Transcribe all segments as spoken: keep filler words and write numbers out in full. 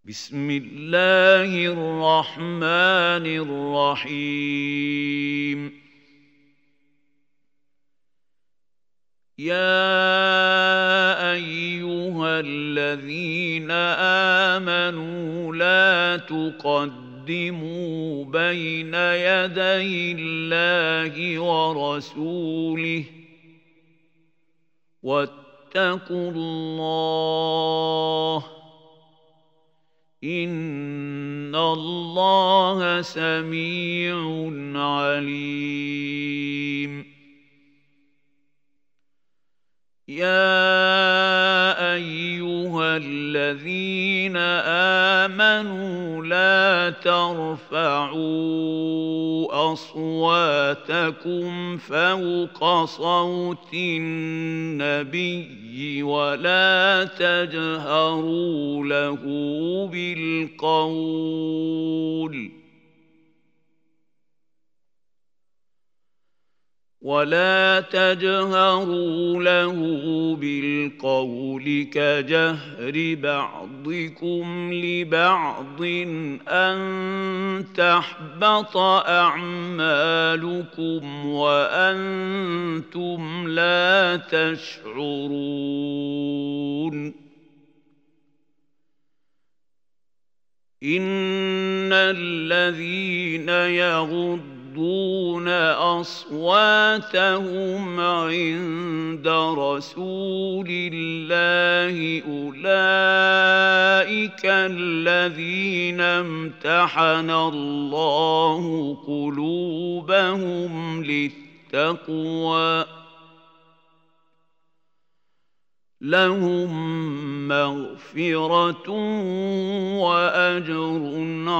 بسم الله الرحمن الرحيم يا أيها الذين آمنوا لا تقدموا بين يدي الله ورسوله واتقوا الله إن الله سميع عليم يا أيها الذين آمنوا لا ترفعوا أصواتكم فوق صوت النبي ولا تجهروا له بالقول ولا تجهروا له بالقول كجهر بعضكم لبعض أن تحبط أعمالكم وأنتم لا تشعرون إن الذين يغضون يغضون أصواتهم عند رسول الله أولئك الذين امتحن الله قلوبهم للتقوى لهم مغفرة وأجر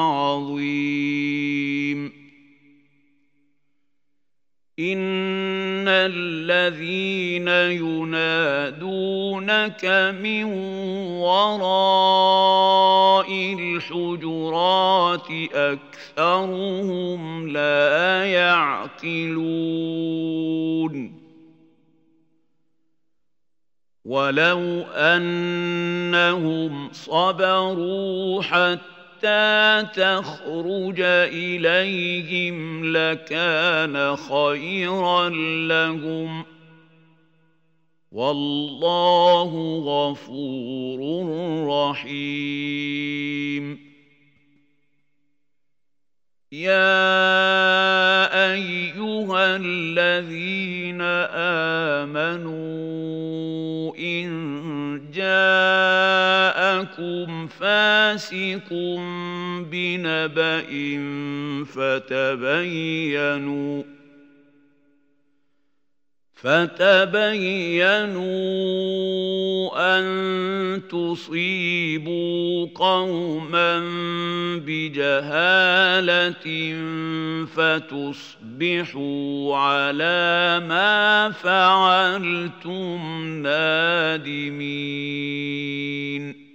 عظيم إن الذين ينادونك من وراء الحجرات أكثرهم لا يعقلون ولو أنهم صبروا حتى حتى تخرج إليهم لكان خيرا لهم والله غفور رحيم يا أيها الذين آمنوا إن جاءكم فاسق بنبأ فتبينوا فتبينوا أن تصيبوا قوما بجهالة فتصبحوا على ما فعلتم نادمين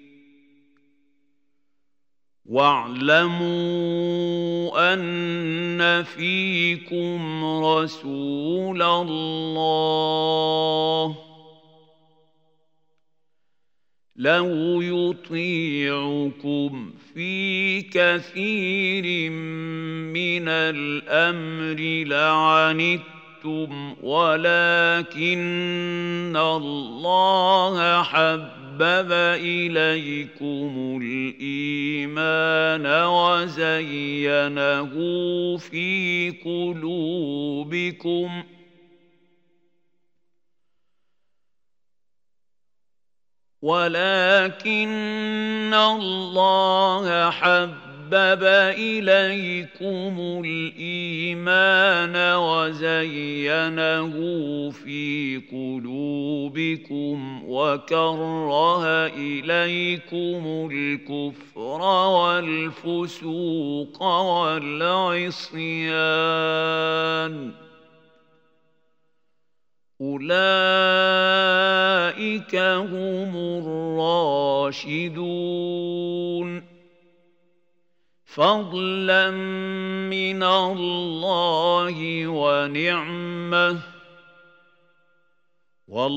واعلموا أن فيكم رسول الله لو يطيعكم في كثير من الأمر لعنتم ولكن الله حبب حبب إليكم الإيمان وزينه في قلوبكم ولكن الله حبب حبب إليكم الإيمان وزينه في قلوبكم وكره إليكم الكفر والفسوق والعصيان أولئك هم الراشدون فضلا من الله ونعمه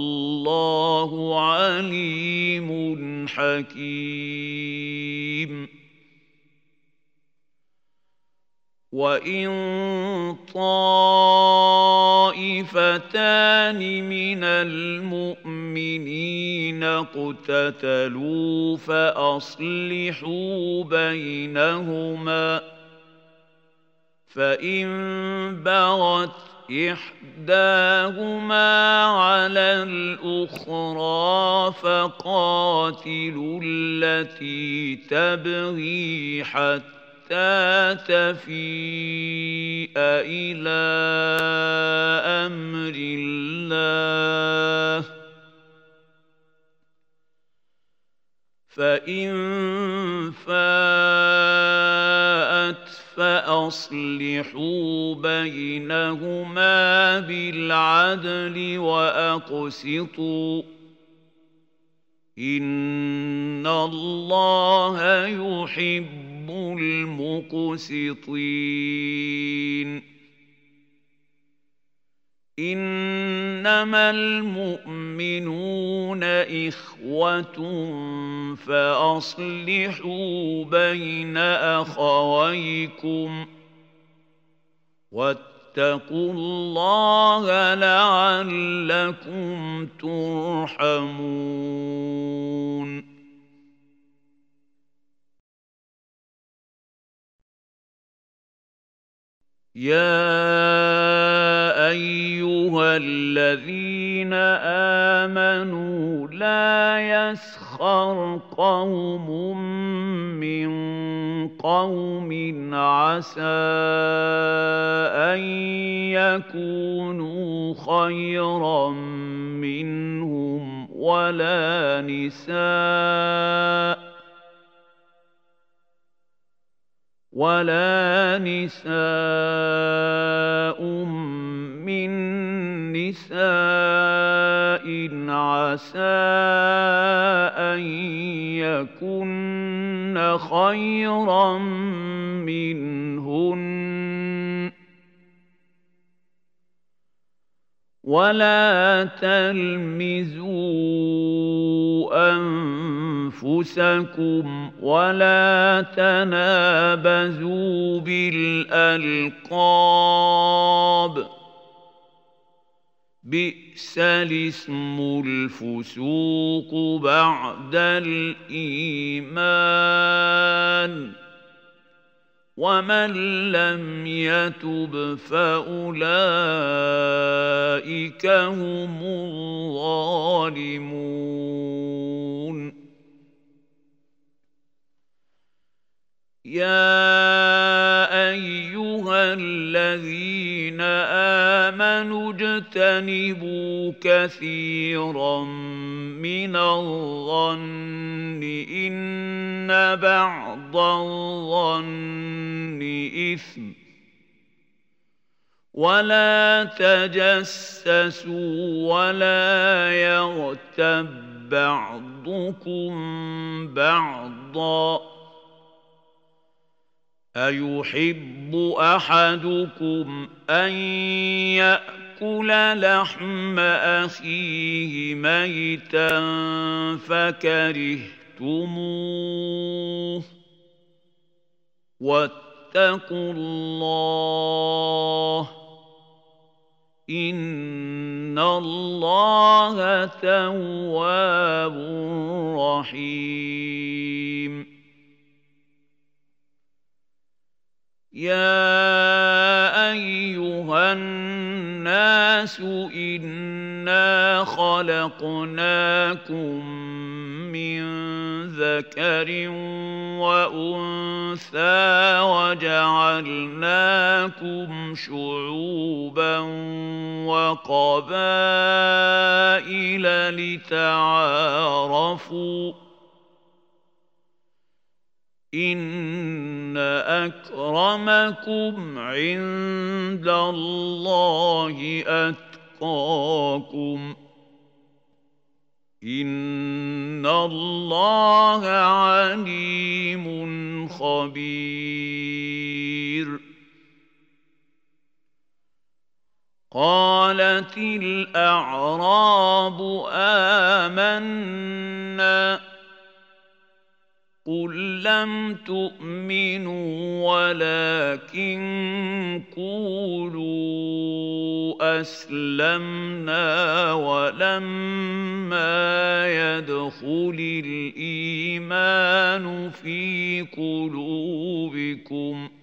والله عليم حكيم وإن طائفتان من المؤمنين اقتتلوا فأصلحوا بينهما فإن بغت إحداهما على الأخرى فقاتلوا التي تبغي حتى تفيء إلى أمر الله فإن فاءت فأصلحوا بينهما بالعدل وأقسطوا إن الله يحب المقسطين إنما المؤمنون إخوة فأصلحوا بين أخويكم واتقوا الله لعلكم ترحمون. يا أيها الذين آمنوا لا يسخر قوم من قوم عسى أن يكونوا خيرا منهم ولا نساء ولا نساء من نساء عسى أن يكن خيرا منهن ولا تلمزوا أنفسكم ولا تنابزوا بالألقاب بئس الاسم الفسوق بعد الإيمان ومن لم يتب فأولئك هم الظالمون. يا أيها الذين آمنوا اجتنبوا كثيرا من الظن إن بعض الظن إثم ولا تجسسوا ولا يغتب بعضكم بعضا أيحب أحدكم أن يأكل لحم أخيه ميتا فكرهتموه واتقوا الله إن الله تواب رحيم. يا أيها الناس إنا خلقناكم من ذكر وأنثى وجعلناكم شعوبا وقبائل لتعارفوا إن أكرمكم عند الله أتقاكم إن الله عليم خبير. قالت الأعراب آمنا قل لم تؤمنوا ولكن قولوا أسلمنا ولما يدخل الإيمان في قلوبكم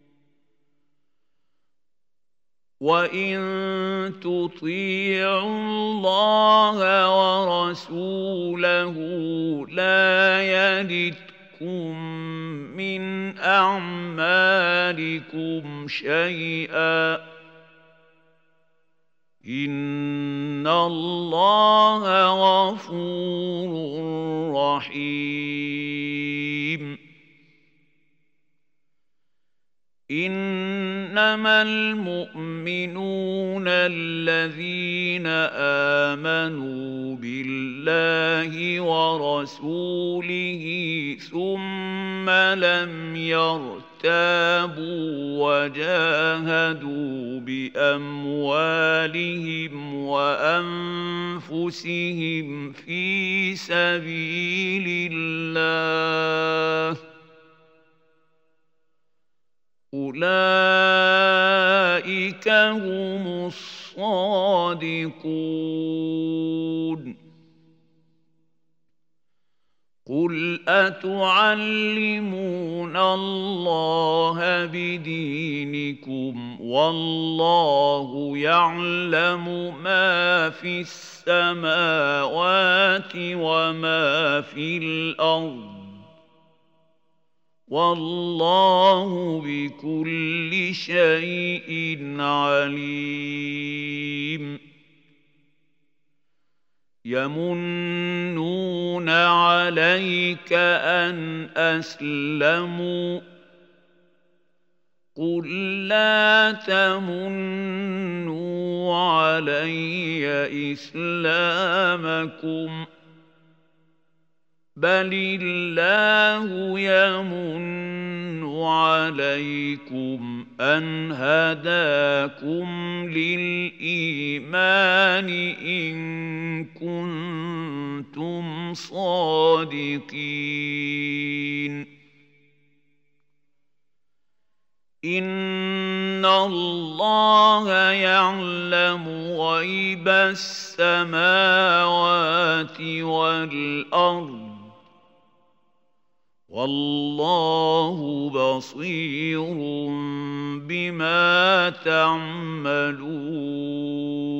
وإن تطيعوا الله ورسوله لا يلدكم من أعمالكم شيئا إن الله غفور رحيم إنما المؤمنون الذين آمنوا بالله ورسوله ثم لم يرتابوا وجاهدوا بأموالهم وأنفسهم في سبيل الله أولئك هم الصادقون قل أتعلمون الله بدينكم والله يعلم ما في السماوات وما في الأرض والله بكل شيء عليم يمنون عليك أن أسلموا قل لا تمنوا علي إسلامكم بل الله يمن عليكم أن هداكم للإيمان إن كنتم صادقين إن الله يعلم غيب السماوات والأرض والله بصير بما تعملون